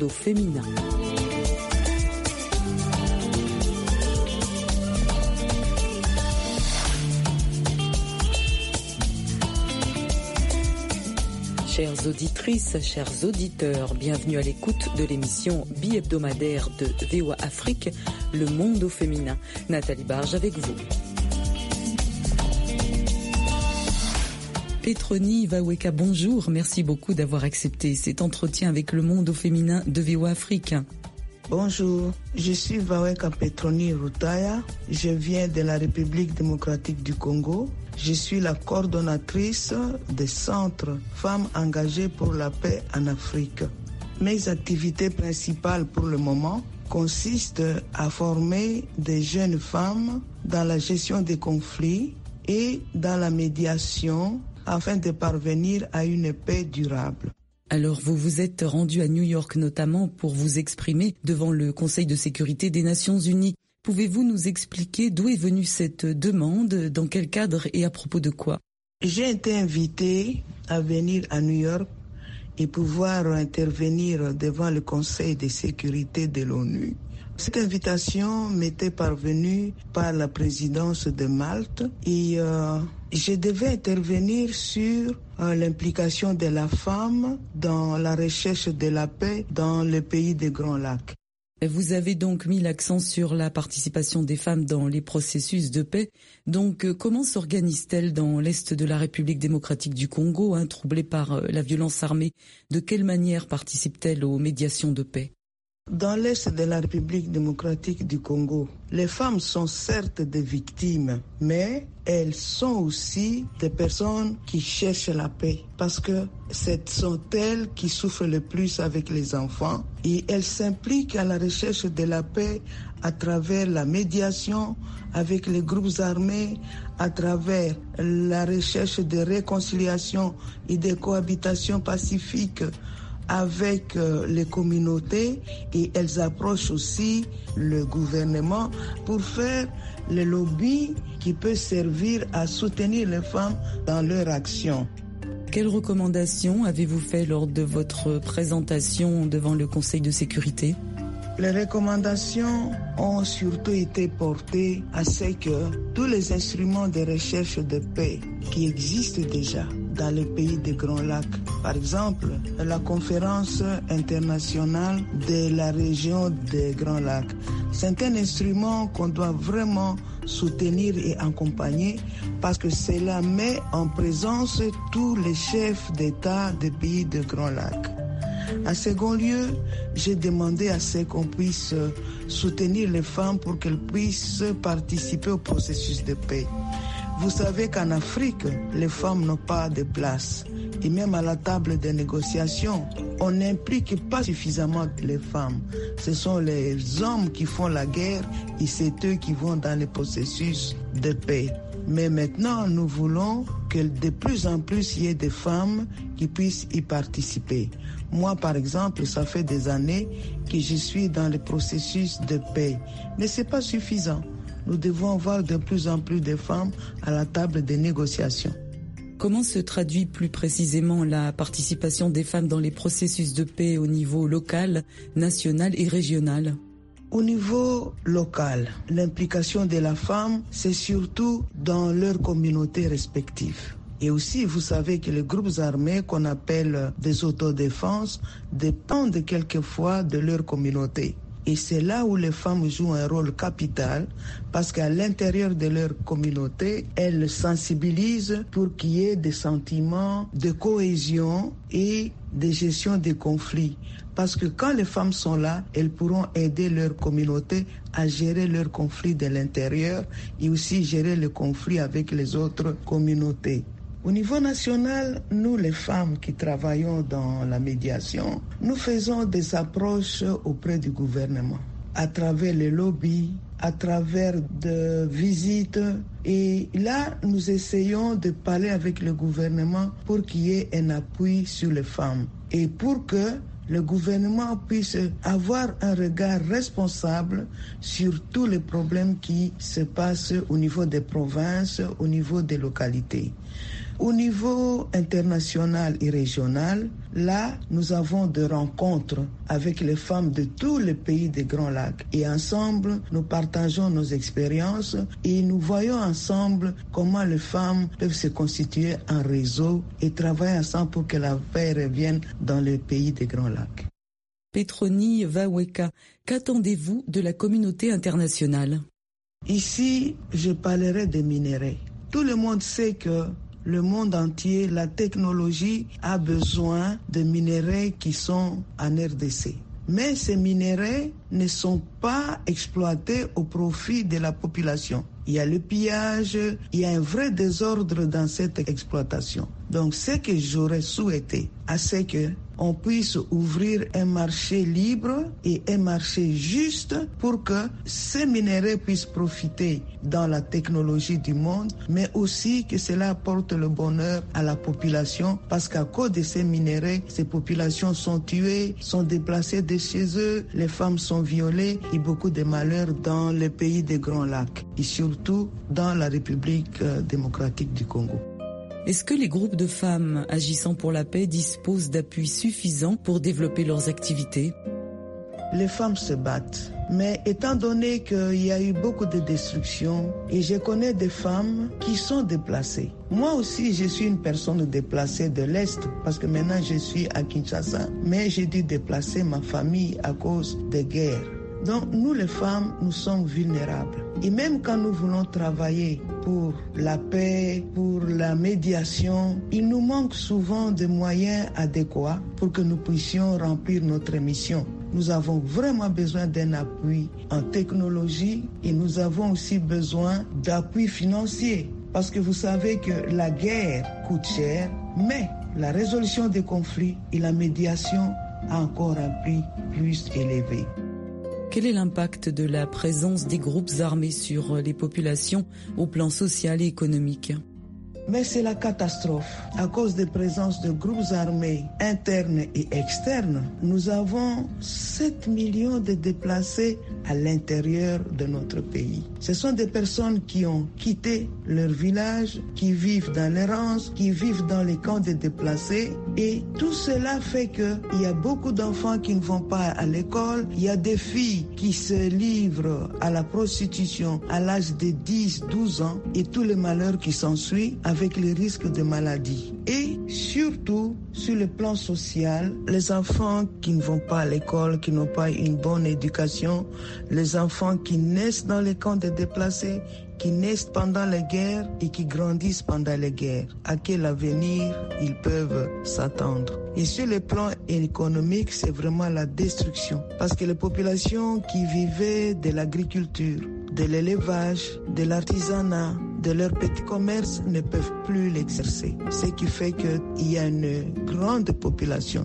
au féminin. Chères auditrices, chers auditeurs, bienvenue à l'écoute de l'émission bi-hebdomadaire de VOA Afrique, Le Monde au féminin. Nathalie Barge avec vous. Petroni Vaweka, bonjour. Merci beaucoup d'avoir accepté cet entretien avec Le Monde au féminin de VOA Afrique. Bonjour, je suis Vaweka Petroni Rutaya. Je viens de la République démocratique du Congo. Je suis la coordonnatrice des centres Femmes engagées pour la paix en Afrique. Mes activités principales pour le moment consistent à former des jeunes femmes dans la gestion des conflits et dans la médiation afin de parvenir à une paix durable. Alors, vous vous êtes rendu à New York notamment pour vous exprimer devant le Conseil de sécurité des Nations Unies. Pouvez-vous nous expliquer d'où est venue cette demande, dans quel cadre et à propos de quoi? J'ai été invitée à venir à New York et pouvoir intervenir devant le Conseil de sécurité de l'ONU. Cette invitation m'était parvenue par la présidence de Malte et je devais intervenir sur l'implication de la femme dans la recherche de la paix dans le pays des Grands Lacs. Vous avez donc mis l'accent sur la participation des femmes dans les processus de paix. Donc, comment s'organise-t-elle dans l'Est de la République démocratique du Congo, troublée par la violence armée? De quelle manière participe-t-elle aux médiations de paix? Dans l'Est de la République démocratique du Congo, les femmes sont certes des victimes, mais elles sont aussi des personnes qui cherchent la paix parce que ce sont elles qui souffrent le plus avec les enfants et elles s'impliquent à la recherche de la paix à travers la médiation avec les groupes armés, à travers la recherche de réconciliation et de cohabitation pacifique avec les communautés et elles approchent aussi le gouvernement pour faire le lobby qui peut servir à soutenir les femmes dans leur action. Quelles recommandations avez-vous fait lors de votre présentation devant le Conseil de sécurité? Les recommandations ont surtout été portées à ce que tous les instruments de recherche de paix qui existent déjà dans les pays des Grands Lacs, par exemple la conférence internationale de la région des Grands Lacs, c'est un instrument qu'on doit vraiment soutenir et accompagner parce que cela met en présence tous les chefs d'État des pays des Grands Lacs. En second lieu, j'ai demandé à ce qu'on puisse soutenir les femmes pour qu'elles puissent participer au processus de paix. Vous savez qu'en Afrique, les femmes n'ont pas de place. Et même à la table des négociations, on n'implique pas suffisamment les femmes. Ce sont les hommes qui font la guerre et c'est eux qui vont dans le processus de paix. Mais maintenant, nous voulons que de plus en plus il y ait des femmes qui puissent y participer. Moi, par exemple, ça fait des années que je suis dans le processus de paix. Mais ce n'est pas suffisant. Nous devons avoir de plus en plus de femmes à la table des négociations. Comment se traduit plus précisément la participation des femmes dans les processus de paix au niveau local, national et régional? Au niveau local, l'implication de la femme, c'est surtout dans leurs communautés respectives. Et aussi, vous savez que les groupes armés qu'on appelle des autodéfenses dépendent quelquefois de leur communauté. Et c'est là où les femmes jouent un rôle capital parce qu'à l'intérieur de leur communauté, elles sensibilisent pour qu'il y ait des sentiments de cohésion et de gestion des conflits. Parce que quand les femmes sont là, elles pourront aider leur communauté à gérer leurs conflits de l'intérieur et aussi gérer le conflit avec les autres communautés. Au niveau national, nous les femmes qui travaillons dans la médiation, nous faisons des approches auprès du gouvernement, à travers les lobbies, à travers des visites. Et là, nous essayons de parler avec le gouvernement pour qu'il y ait un appui sur les femmes et pour que le gouvernement puisse avoir un regard responsable sur tous les problèmes qui se passent au niveau des provinces, au niveau des localités. Au niveau international et régional, là, nous avons des rencontres avec les femmes de tous les pays des Grands Lacs. Et ensemble, nous partageons nos expériences et nous voyons ensemble comment les femmes peuvent se constituer en réseau et travailler ensemble pour que la paix revienne dans les pays des Grands Lacs. Petroni Waweka, qu'attendez-vous de la communauté internationale? Ici, je parlerai des minéraux. Tout le monde sait que le monde entier, la technologie a besoin de minéraux qui sont en RDC. Mais ces minéraux ne sont pas exploités au profit de la population. Il y a le pillage, il y a un vrai désordre dans cette exploitation. Donc ce que j'aurais souhaité, c'est qu'on puisse ouvrir un marché libre et un marché juste pour que ces minéraux puissent profiter dans la technologie du monde, mais aussi que cela apporte le bonheur à la population, parce qu'à cause de ces minéraux, ces populations sont tuées, sont déplacées de chez eux, les femmes sont violées et beaucoup de malheurs dans les pays des Grands Lacs et surtout dans la République démocratique du Congo. Est-ce que les groupes de femmes agissant pour la paix disposent d'appuis suffisants pour développer leurs activités? Les femmes se battent. Mais étant donné qu'il y a eu beaucoup de destruction, et je connais des femmes qui sont déplacées. Moi aussi, je suis une personne déplacée de l'Est, parce que maintenant je suis à Kinshasa. Mais j'ai dû déplacer ma famille à cause des guerres. Donc nous les femmes, nous sommes vulnérables. Et même quand nous voulons travailler pour la paix, pour la médiation, il nous manque souvent de moyens adéquats pour que nous puissions remplir notre mission. Nous avons vraiment besoin d'un appui en technologie et nous avons aussi besoin d'appui financier. Parce que vous savez que la guerre coûte cher, mais la résolution des conflits et la médiation a encore un prix plus élevé. Quel est l'impact de la présence des groupes armés sur les populations au plan social et économique? Mais c'est la catastrophe. À cause des présences de groupes armés internes et externes, nous avons 7 millions de déplacés à l'intérieur de notre pays. Ce sont des personnes qui ont quitté leur village, qui vivent dans l'errance, qui vivent dans les camps de déplacés. Et tout cela fait qu'il y a beaucoup d'enfants qui ne vont pas à l'école. Il y a des filles qui se livrent à la prostitution à l'âge de 10, 12 ans et tous les malheurs qui s'ensuivent avec les risques de maladie. Et surtout, sur le plan social, les enfants qui ne vont pas à l'école, qui n'ont pas une bonne éducation, les enfants qui naissent dans les camps de déplacés, qui naissent pendant les guerres et qui grandissent pendant les guerres. À quel avenir ils peuvent s'attendre? Et sur le plan économique, c'est vraiment la destruction. Parce que les populations qui vivaient de l'agriculture, de l'élevage, de l'artisanat, de leur petit commerce ne peuvent plus l'exercer. Ce qui fait qu'il y a une grande population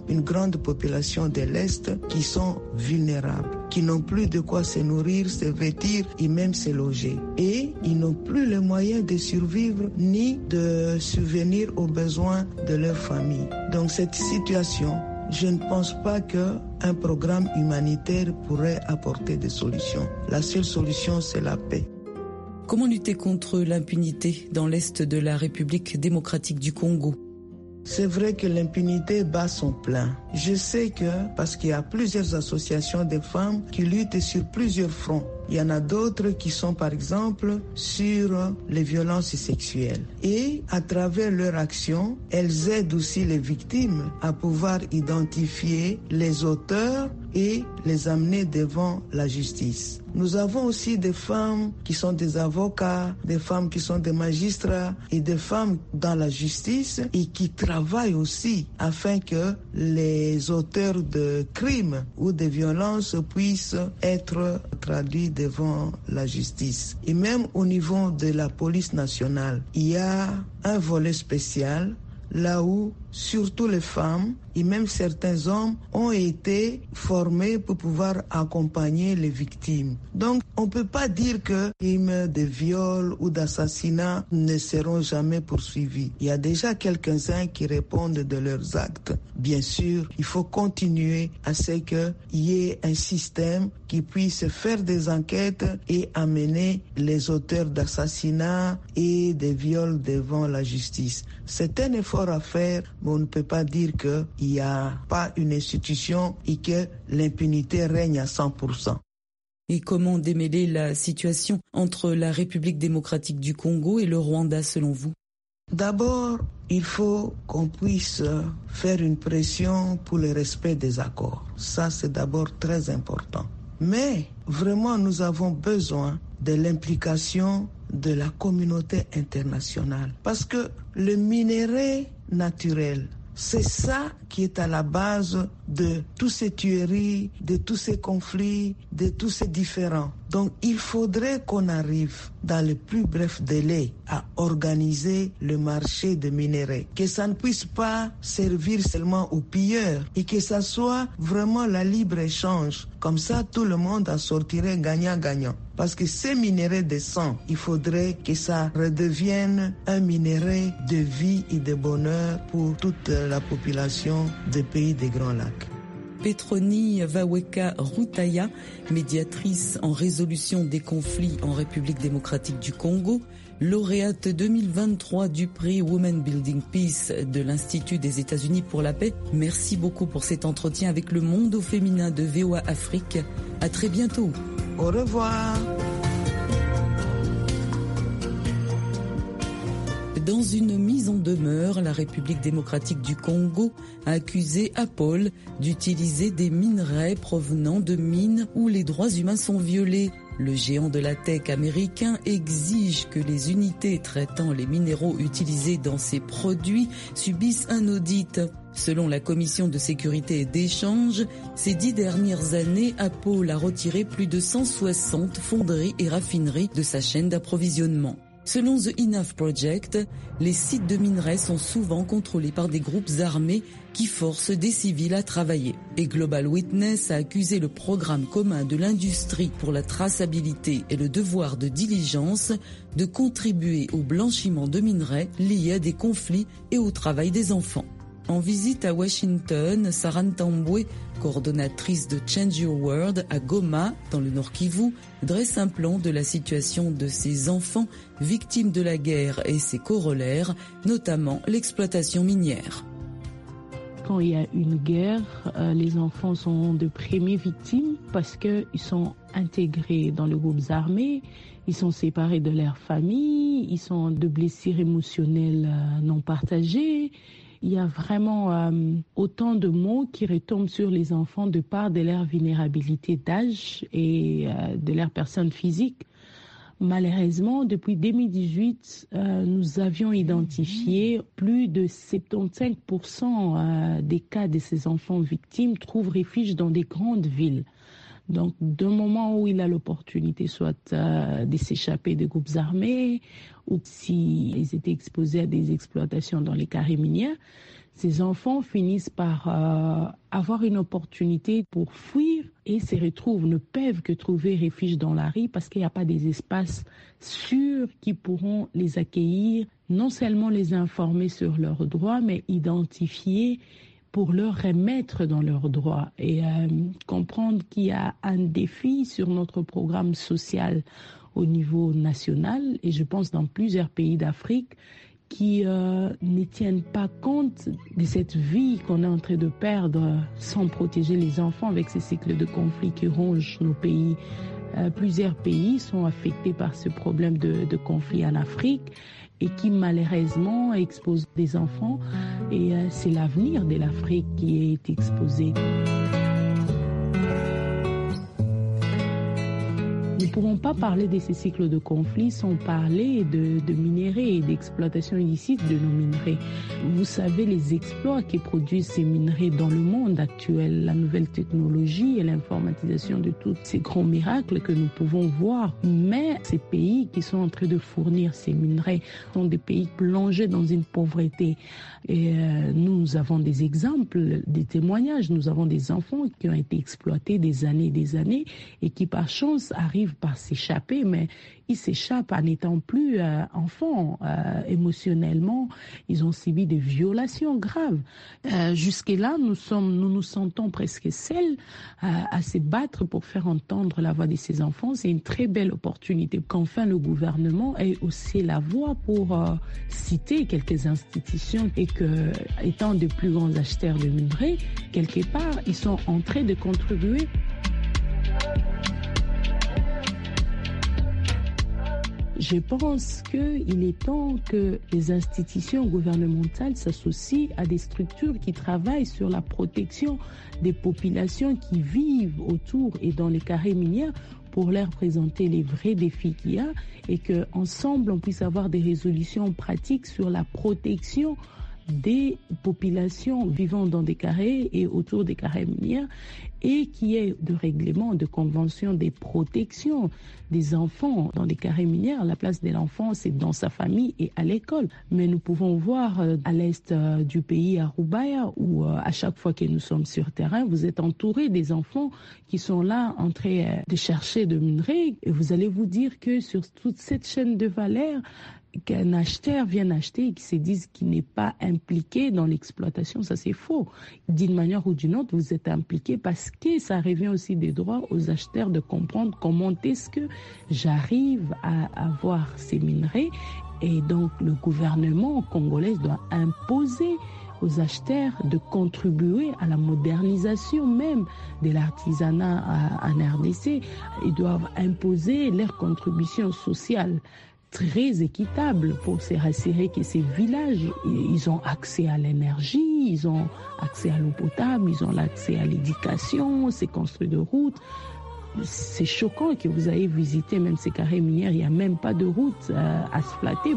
de l'Est qui sont vulnérables, qui n'ont plus de quoi se nourrir, se vêtir et même se loger. Et ils n'ont plus les moyens de survivre ni de subvenir aux besoins de leur famille. Donc cette situation, je ne pense pas qu'un programme humanitaire pourrait apporter des solutions. La seule solution, c'est la paix. Comment lutter contre l'impunité dans l'Est de la République démocratique du Congo? C'est vrai que l'impunité bat son plein. Je sais parce qu'il y a plusieurs associations de femmes qui luttent sur plusieurs fronts. Il y en a d'autres qui sont par exemple sur les violences sexuelles. Et à travers leur action, elles aident aussi les victimes à pouvoir identifier les auteurs et les amener devant la justice. Nous avons aussi des femmes qui sont des avocats, des femmes qui sont des magistrats et des femmes dans la justice et qui travaillent aussi afin que les auteurs de crimes ou de violences puissent être traduits devant la justice. Et même au niveau de la police nationale, il y a un volet spécial là où surtout les femmes et même certains hommes ont été formés pour pouvoir accompagner les victimes. Donc, on ne peut pas dire que les crimes de viol ou d'assassinat ne seront jamais poursuivis. Il y a déjà quelques-uns qui répondent de leurs actes. Bien sûr, il faut continuer à ce qu'il y ait un système qui puisse faire des enquêtes et amener les auteurs d'assassinats et de viols devant la justice. C'est un effort à faire, mais on ne peut pas dire qu'il n'y a pas une institution et que l'impunité règne à 100%. Et comment démêler la situation entre la République démocratique du Congo et le Rwanda selon vous? D'abord, il faut qu'on puisse faire une pression pour le respect des accords. Ça, c'est d'abord très important. Mais vraiment, nous avons besoin de l'implication de la communauté internationale. Parce que le minerai naturel, c'est ça qui est à la base de toutes ces tueries, de tous ces conflits, de tous ces différends. Donc il faudrait qu'on arrive dans le plus bref délai à organiser le marché de minerais. Que ça ne puisse pas servir seulement aux pilleurs et que ça soit vraiment la libre-échange. Comme ça, tout le monde en sortirait gagnant-gagnant. Parce que ces minerais de sang, il faudrait que ça redevienne un minerai de vie et de bonheur pour toute la population des pays des Grands Lacs. Petroni Waweka Rutaya, médiatrice en résolution des conflits en République démocratique du Congo, lauréate 2023 du prix Women Building Peace de l'Institut des États-Unis pour la paix. Merci beaucoup pour cet entretien avec le monde au féminin de VOA Afrique. À très bientôt. Au revoir. Dans une mise en demeure, la République démocratique du Congo a accusé Apple d'utiliser des minerais provenant de mines où les droits humains sont violés. Le géant de la tech américain exige que les unités traitant les minéraux utilisés dans ses produits subissent un audit. Selon la Commission de sécurité et d'échange, ces 10 dernières années, Apple a retiré plus de 160 fonderies et raffineries de sa chaîne d'approvisionnement. Selon The Enough Project, les sites de minerais sont souvent contrôlés par des groupes armés qui forcent des civils à travailler. Et Global Witness a accusé le programme commun de l'industrie pour la traçabilité et le devoir de diligence de contribuer au blanchiment de minerais liés à des conflits et au travail des enfants. En visite à Washington, Sarah Ntambwe, coordonnatrice de Change Your World à Goma, dans le Nord Kivu, dresse un plan de la situation de ces enfants victimes de la guerre et ses corollaires, notamment l'exploitation minière. Quand il y a une guerre, les enfants sont de premières victimes parce qu'ils sont intégrés dans les groupes armés, ils sont séparés de leur famille, ils sont de blessures émotionnelles non partagées. Il y a vraiment autant de mots qui retombent sur les enfants de part de leur vulnérabilité d'âge et de leur personne physique. Malheureusement, depuis 2018, nous avions identifié plus de 75% des cas de ces enfants victimes trouvent refuge dans des grandes villes. Donc, d'un moment où il a l'opportunité soit de s'échapper des groupes armés ou s'ils étaient exposés à des exploitations dans les carrés miniers, ces enfants finissent par avoir une opportunité pour fuir et se retrouvent, ne peuvent que trouver refuge dans la rue parce qu'il n'y a pas des espaces sûrs qui pourront les accueillir, non seulement les informer sur leurs droits, mais identifier pour leur remettre dans leurs droits et comprendre qu'il y a un défi sur notre programme social au niveau national et je pense dans plusieurs pays d'Afrique qui ne tiennent pas compte de cette vie qu'on est en train de perdre sans protéger les enfants avec ces cycles de conflits qui rongent nos pays. Plusieurs pays sont affectés par ce problème de conflit en Afrique et qui malheureusement expose des enfants et c'est l'avenir de l'Afrique qui est exposé. Il ne pouvons pas parler de ces cycles de conflit sans parler de minerais et d'exploitation illicite de nos minerais. Vous savez les exploits que produisent ces minerais dans le monde actuel, la nouvelle technologie et l'informatisation de tous ces grands miracles que nous pouvons voir. Mais ces pays qui sont en train de fournir ces minerais sont des pays plongés dans une pauvreté. Et nous avons des exemples, des témoignages. Nous avons des enfants qui ont été exploités des années et qui par chance arrivent par s'échapper, mais ils s'échappent en n'étant plus enfants. Émotionnellement, ils ont subi des violations graves. Jusque-là, nous nous sentons presque seuls à se battre pour faire entendre la voix de ces enfants. C'est une très belle opportunité qu'enfin le gouvernement ait aussi la voix pour citer quelques institutions et que, étant de plus grands acheteurs de minerais, quelque part, ils sont en train de contribuer. Je pense qu'il est temps que les institutions gouvernementales s'associent à des structures qui travaillent sur la protection des populations qui vivent autour et dans les carrés miniers pour leur présenter les vrais défis qu'il y a et qu'ensemble on puisse avoir des résolutions pratiques sur la protection des populations vivant dans des carrés et autour des carrés miniers et qui est de règlement, de convention des protections des enfants dans des carrés miniers. La place de l'enfant, c'est dans sa famille et à l'école. Mais nous pouvons voir à l'est du pays, à Roubaïa, où à chaque fois que nous sommes sur terrain, vous êtes entouré des enfants qui sont là en train de chercher de minerais. Et vous allez vous dire que sur toute cette chaîne de valeur, qu'un acheteur vienne acheter et qui se dise qu'il n'est pas impliqué dans l'exploitation, ça c'est faux. D'une manière ou d'une autre, vous êtes impliqué parce que ça revient aussi des droits aux acheteurs de comprendre comment est-ce que j'arrive à avoir ces minerais. Et donc le gouvernement congolais doit imposer aux acheteurs de contribuer à la modernisation même de l'artisanat en RDC. Ils doivent imposer leur contribution sociale très équitable pour se rassurer que ces villages, ils ont accès à l'énergie, ils ont accès à l'eau potable, ils ont l'accès à l'éducation, c'est construit de routes. C'est choquant que vous ayez visité même ces carrés miniers, il n'y a même pas de route asphaltée.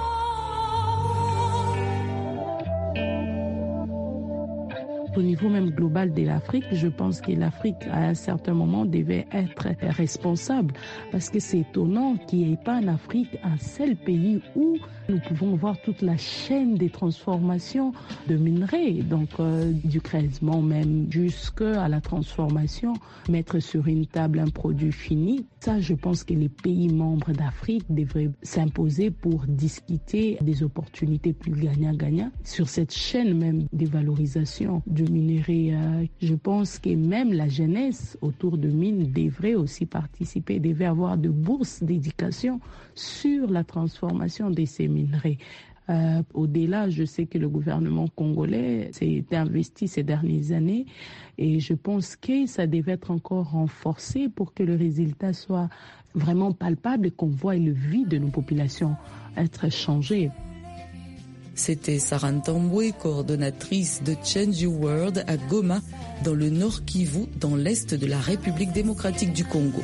Au niveau même global de l'Afrique, je pense que l'Afrique, à un certain moment, devait être responsable parce que c'est étonnant qu'il n'y ait pas en Afrique un seul pays où nous pouvons voir toute la chaîne des transformations de minerais, donc du creusement même jusqu'à la transformation, mettre sur une table un produit fini. Ça, je pense que les pays membres d'Afrique devraient s'imposer pour discuter des opportunités plus gagnant-gagnant sur cette chaîne même des valorisations du minerai. Je pense que même la jeunesse autour de mines devrait aussi participer, devrait avoir de bourses d'éducation sur la transformation de ces minerais. Au-delà, je sais que le gouvernement congolais s'est investi ces dernières années et je pense que ça devait être encore renforcé pour que le résultat soit vraiment palpable et qu'on voie le vie de nos populations être changé. C'était Sarah Ntambwe, coordonnatrice de Change Your World à Goma, dans le Nord Kivu, dans l'Est de la République démocratique du Congo.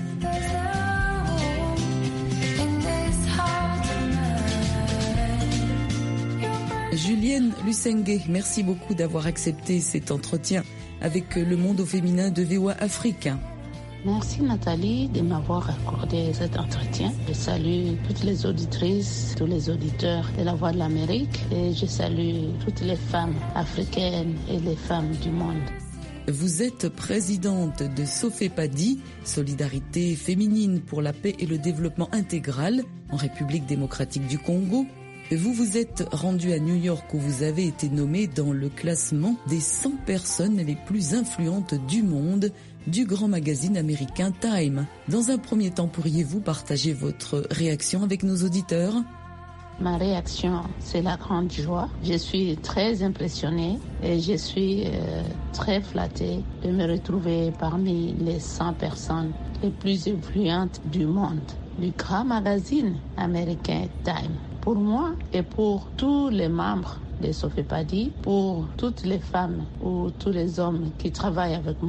Julienne Lusengue, merci beaucoup d'avoir accepté cet entretien avec Le Monde au féminin de VOA Afrique. Merci Nathalie de m'avoir accordé cet entretien. Je salue toutes les auditrices, tous les auditeurs de la Voix de l'Amérique et je salue toutes les femmes africaines et les femmes du monde. Vous êtes présidente de Sofepadi, Solidarité féminine pour la paix et le développement intégral en République démocratique du Congo. Vous vous êtes rendue à New York où vous avez été nommée dans le classement des 100 personnes les plus influentes du monde du grand magazine américain Time. Dans un premier temps, pourriez-vous partager votre réaction avec nos auditeurs ? Ma réaction, c'est la grande joie. Je suis très impressionnée et je suis très flattée de me retrouver parmi les 100 personnes les plus influentes du monde, du grand magazine américain Time. Pour moi et pour tous les membres de Sofepadi, pour toutes les femmes ou tous les hommes qui travaillent avec moi,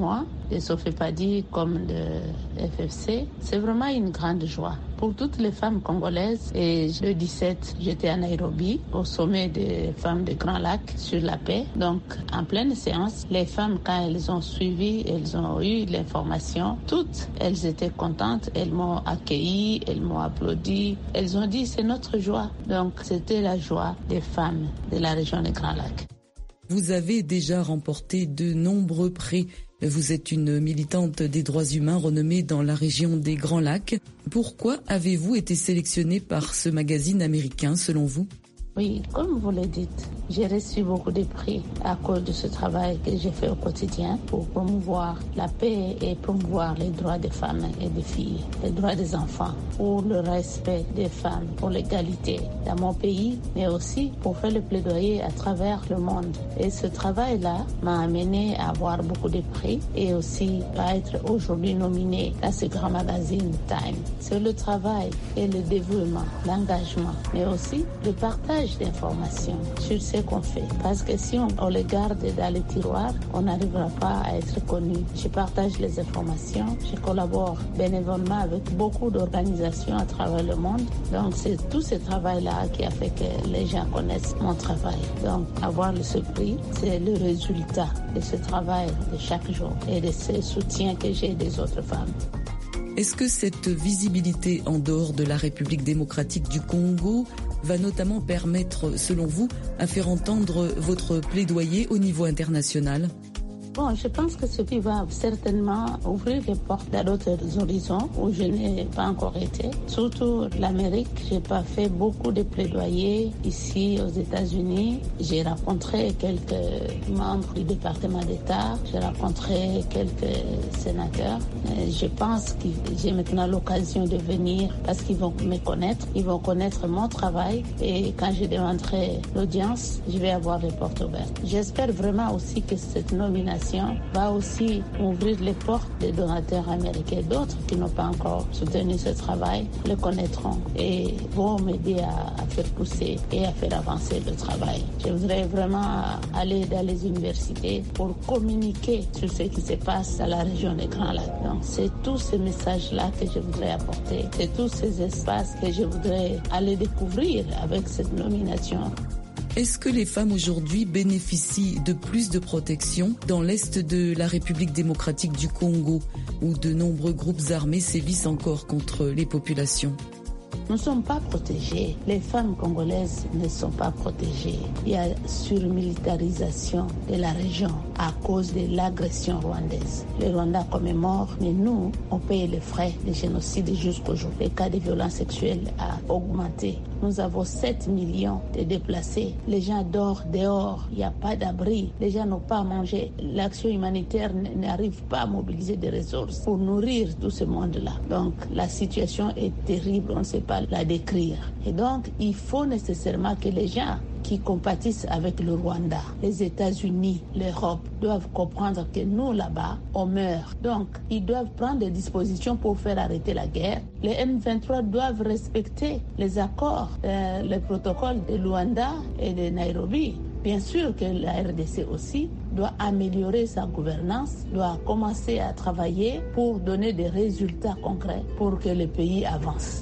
de Sofepadi comme de FFC, c'est vraiment une grande joie pour toutes les femmes congolaises. Et le 17, j'étais à Nairobi, au sommet des femmes de Grand Lac sur la paix. Donc, en pleine séance, les femmes, quand elles ont suivi, elles ont eu l'information, toutes, elles étaient contentes, elles m'ont accueilli, elles m'ont applaudi, elles ont dit c'est notre joie. Donc, c'était la joie des femmes de la région de Grand Lac. Vous avez déjà remporté de nombreux prix. Vous êtes une militante des droits humains renommée dans la région des Grands Lacs. Pourquoi avez-vous été sélectionnée par ce magazine américain, selon vous ? Oui, comme vous le dites, j'ai reçu beaucoup de prix à cause de ce travail que j'ai fait au quotidien pour promouvoir la paix et promouvoir les droits des femmes et des filles, les droits des enfants, pour le respect des femmes, pour l'égalité dans mon pays, mais aussi pour faire le plaidoyer à travers le monde. Et ce travail-là m'a amené à avoir beaucoup de prix et aussi à être aujourd'hui nominée dans ce grand magazine Time. C'est le travail et le dévouement, l'engagement, mais aussi le partage d'informations sur ce qu'on fait. Parce que si on les garde dans les tiroirs, on n'arrivera pas à être connu. Je partage les informations, je collabore bénévolement avec beaucoup d'organisations à travers le monde. Donc c'est tout ce travail-là qui a fait que les gens connaissent mon travail. Donc avoir ce prix, c'est le résultat de ce travail de chaque jour et de ce soutien que j'ai des autres femmes. Est-ce que cette visibilité en dehors de la République démocratique du Congo va notamment permettre, selon vous, à faire entendre votre plaidoyer au niveau international ? Bon, je pense que ce qui va certainement ouvrir les portes à d'autres horizons où je n'ai pas encore été. Surtout l'Amérique, j'ai pas fait beaucoup de plaidoyer ici aux États-Unis. J'ai rencontré quelques membres du département d'État, j'ai rencontré quelques sénateurs. Je pense que j'ai maintenant l'occasion de venir parce qu'ils vont me connaître, ils vont connaître mon travail et quand je demanderai l'audience, je vais avoir les portes ouvertes. J'espère vraiment aussi que cette nomination va aussi ouvrir les portes des donateurs américains. D'autres qui n'ont pas encore soutenu ce travail le connaîtront et vont m'aider à faire pousser et à faire avancer le travail. Je voudrais vraiment aller dans les universités pour communiquer sur ce qui se passe dans la région des Grands Lacs. Donc c'est tous ces messages-là que je voudrais apporter. C'est tous ces espaces que je voudrais aller découvrir avec cette nomination. Est-ce que les femmes aujourd'hui bénéficient de plus de protection dans l'est de la République démocratique du Congo, où de nombreux groupes armés sévissent encore contre les populations ? Nous ne sommes pas protégés. Les femmes congolaises ne sont pas protégées. Il y a surmilitarisation de la région à cause de l'agression rwandaise. Le Rwanda commémore, mais nous, on paye les frais de génocide jusqu'au jour. Le cas de violences sexuelles a augmenté. Nous avons 7 millions de déplacés. Les gens dorment dehors. Il n'y a pas d'abri. Les gens n'ont pas à manger. L'action humanitaire n'arrive pas à mobiliser des ressources pour nourrir tout ce monde-là. Donc, la situation est terrible. On ne sait pas la décrire. Et donc, il faut nécessairement que les gens qui compatissent avec le Rwanda, les États-Unis, l'Europe, doivent comprendre que nous, là-bas, on meurt. Donc, ils doivent prendre des dispositions pour faire arrêter la guerre. Les M23 doivent respecter les accords, les protocoles de Luanda et de Nairobi. Bien sûr que la RDC aussi doit améliorer sa gouvernance, doit commencer à travailler pour donner des résultats concrets pour que le pays avance.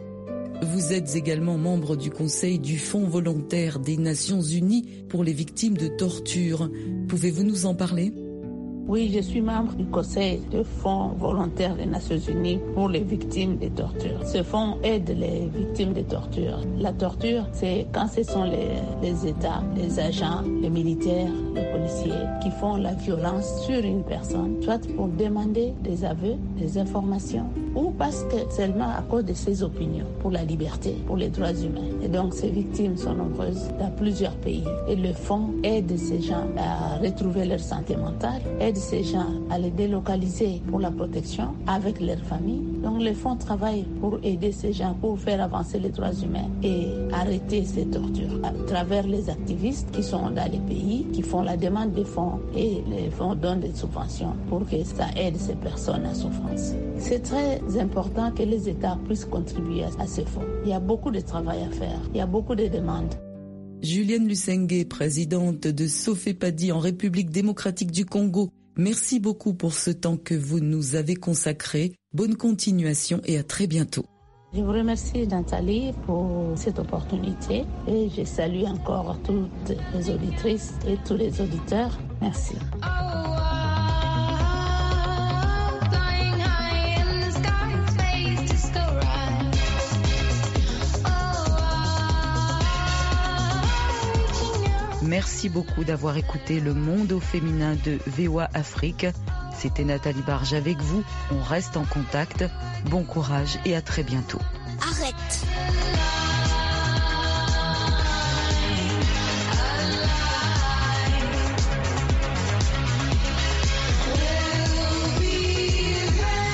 Vous êtes également membre du Conseil du Fonds volontaire des Nations Unies pour les victimes de torture. Pouvez-vous nous en parler ? Oui, je suis membre du Conseil du Fonds volontaire des Nations Unies pour les victimes de torture. Ce fonds aide les victimes de torture. La torture, c'est quand ce sont les États, les agents, les militaires, les policiers qui font la violence sur une personne, soit pour demander des aveux, des informations, ou parce que seulement à cause de ses opinions, pour la liberté, pour les droits humains. Et donc ces victimes sont nombreuses dans plusieurs pays. Et le fonds aide ces gens à retrouver leur santé mentale, aide ces gens à les délocaliser pour la protection avec leur famille. Donc le fonds travaille pour aider ces gens, pour faire avancer les droits humains et arrêter ces tortures à travers les activistes qui sont dans les pays, qui font la demande de fonds et les fonds donnent des subventions pour que ça aide ces personnes en souffrance. C'est très important que les États puissent contribuer à ce fonds. Il y a beaucoup de travail à faire, il y a beaucoup de demandes. Julienne Lusenge, présidente de Sofepadi en République démocratique du Congo. Merci beaucoup pour ce temps que vous nous avez consacré. Bonne continuation et à très bientôt. Je vous remercie, Nathalie, pour cette opportunité et je salue encore toutes les auditrices et tous les auditeurs. Merci. Merci beaucoup d'avoir écouté Le Monde au féminin de VOA Afrique. C'était Nathalie Barge avec vous. On reste en contact. Bon courage et à très bientôt. Arrête.